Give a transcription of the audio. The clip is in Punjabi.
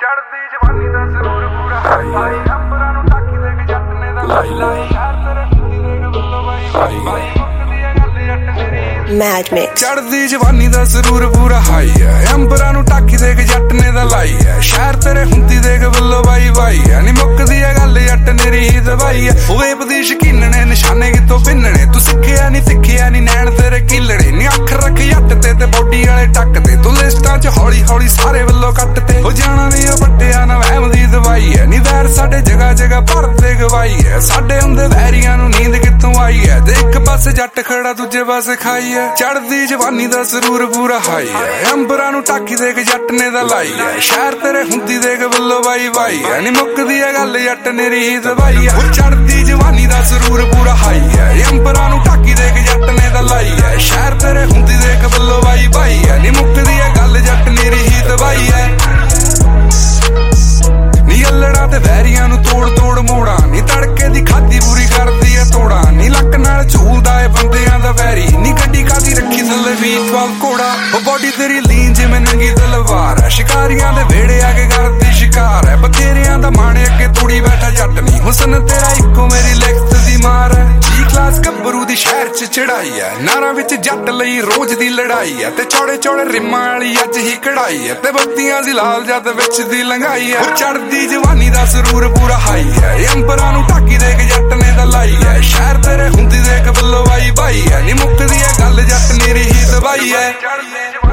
ਚੜਦੀ ਜਵਾਨੀ ਦਾ ਸਰੂਰ ਪੂਰਾ ਹਾਈ ਅੰਬਰਾਂ ਨੂੰ ਢੱਕ ਦੇ ਕੇ ਜੱਟ ਨੇ ਦਾ ਲਾਈ ਯਾਰ ਤੇਰੇ ਹੁੰਦੀ ਦੇਖ ਬੱਲੋ ਬਾਈ ਮੁੱਕਦੀ ਆ ਗੱਲ ਜੱਟ ਮੇਰੀ Mad Mix ਚੜਦੀ ਜਵਾਨੀ ਦਾ ਸਰੂਰ ਪੂਰਾ ਹਾਈ ਐ ਅੰਬਰਾਂ ਨੂੰ ਢੱਕ ਦੇ ਕੇ ਜੱਟ ਨੇ ਦਾ ਲਾਈ ਐ ਸ਼ਹਿਰ ਤੇਰੇ ਹੁੰਦੀ ਦੇਖ ਬੱਲੋ ਬਾਈ ਨੀ ਮੁੱਕਦੀ ਆ ਗੱਲ ਜੱਟ ਮੇਰੀ ਹੀ ਦਵਾਈ ਐ ਵੇਪਦੀ ਸ਼ਕੀਨ ਨੇ ਨਿਸ਼ਾਨੇ ਕਿਤੋਂ ਪਿੰਨਣੇ ਤੂੰ ਸਿੱਖਿਆ ਨੀ ਨੈਣ ਤੇਰੇ ਕਿਲੜੇ ਨੀ ਅੱਖ ਰੱਖ ਜੱਟ ਤੇ ਬੋਡੀ ਵਾਲੇ ਟੱਕ ਤੇ ਤੂੰ ਲਿਸਟਾਂ 'ਚ ਹੌਲੀ ਹੌਲੀ ਸਾਰੇ ਵੱਲੋਂ ਕੱਟ ਤੇ ਹੋ ਜਾਣਾ ਨੀ ਉਹ ਵੱਡਿਆਂ ਨਾਲ ਵਹਿਮ ਦੀ ਦਵਾਈ ਐ ਨੀ ਵੈਰ ਸਾਡੇ ਜਗ੍ਹਾ ਜਗ੍ਹਾ ਭਰਦੇ ਗਵਾਈ ਐ ਸਾਡੇ ਹੁੰਦੇ ਵੈਰੀਆਂ ਨੂੰ ਨੀਂਦ ਕਿੱਥੋਂ ਆਈ ਐ ਤੇ ਇੱਕ ਪਾਸੇ ਜੱਟ ਖੜਾ ਦੂਜੇ ਪਾਸੇ ਖਾਈ ਐ ਚੜਦੀ ਜਵਾਨੀ ਦਾ ਸਰੂਰ ਪੂਰਾ ਹਾਈ ਐ ਅੰਬਰਾਂ ਨੂੰ ਢੱਕ ਦੇ ਕੇ ਜੱਟ ਨੇ ਦਾ ਲਾਈ ਐ ਸ਼ਹਿਰ ਤੇਰੇ ਹੁੰਦੀ ਦੇਖ ਬੱਲੋ ਬਾਈ ਐ ਨੀ ਮੁੱਕਦੀ ਐ ਗੱਲ ਜੱਟ ਮੇਰੀ ਹੀ ਦਵਾਈ ਐ ਚੜਦੀ ਜਵਾਨੀ ਦਾ ਸਰੂਰ ਪੂਰਾ ਹਾਈ ਐ ਅੰਬਰਾਂ ਨੂੰ ਢੱਕ ਦੇ ਕੇ ਜੱਟ ਨੇ ਦਾ ਲਾਈ ਐ ਸ਼ਹਿਰ ਤੇਰੇ ਹੁੰਦੀ ਦੇਖ ਬੱਲੋ ਬਾਈ ਐ ਨੀ ਮੁੱਕਦੀ ਐ ਗੱਲ ਜੱਟ ਮੇਰੀ ਹੀ ਦਵਾਈ ਐ ਨੀ ਅਲੜਾ ਤੇ ਵੈਰੀਆਂ ਨੂੰ ਤੋੜ ਮੋੜਾ ਨੀ ਤੜਕੇ ਦੀ ਖਾਦੀ ਪੂਰੀ ਕਰਦੀ ਐ ਤੋੜਾ ਨੀ ਲੱਕ ਨਾਲ ਝੂਲਦਾ ਏ ਬੰਦਿਆਂ ਦਾ ਵੈਰੀ ਨੀ ਗੱਡੀ ਕਾਦੀ ਰੱਖੀ ਥੱਲੇ V12 ਘੋੜਾ ਉਹ ਬੋਡੀ ਤੇਰੀ ਲੀਨ ਜਿਵੇਂ ਨੰਗੀ ਤਲਵਾਰ ਐ ਸ਼ਿਕਾਰੀਆਂ ਦੇ ਵਿਹੜੇ ਆ ਕੇ ਕਰਦੀ ਸ਼ਿਕਾਰ ਐ ਬਥੇਰਿਆਂ ਦਾ ਮਾਣੇ ਅੱਗੇ ਤੋੜੀ ਬੈਠਾ ਜੱਟ ਨੀ ਹੁਸਨ ਤੇਰਾ ਇੱਕੋ ਮੇਰੀ ਲਿਖਤ ਦੀ ਮਾਰ ਐ ਜੀ ਕਲਾਸ ਗੱਭਰੂ ਦੀ ਸ਼ਹਿਰ 'ਚ ਚੜਾਈ ਐ ਨਾਰਾਂ ਵਿੱਚ ਜੱਟ ਲਈ ਰੋਜ਼ ਦੀ ਲੜਾਈ ਐ ਤੇ ਚੌੜੇ ਰਿਮਾਂ ਵਾਲੀ ਅੱਜ ਹੀ ਕਢਾਈ ਐ ਤੇ ਬੱਤੀਆਂ ਦੀ ਲਾਲ ਜੱਟ ਵਿੱਚ ਦੀ ਲੰਘਾਈ ਐ ਚੜਦੀ ਜਵਾਨੀ ਦਾ ਸਰੂਰ ਪੂਰਾ ਹਾਈ ਐ ਅੰਬਰਾਂ ਨੂੰ ਢੱਕੀ ਦੇ ਕੇ ਜੱਟ ਨੇ ਦਾ ਲਾਈ ਐ ਸ਼ਹਿਰ ਤੇਰੇ ਹੁੰਦੀ ਦੇਖ ਬੱਲੋ ਬਾਈ ਐ ਨੀ ਮੁੱਕਦੀ ਐ ਗੱਲ ਜੱਟ ਮੇਰੀ ਹੀ ਦਵਾਈ ਐ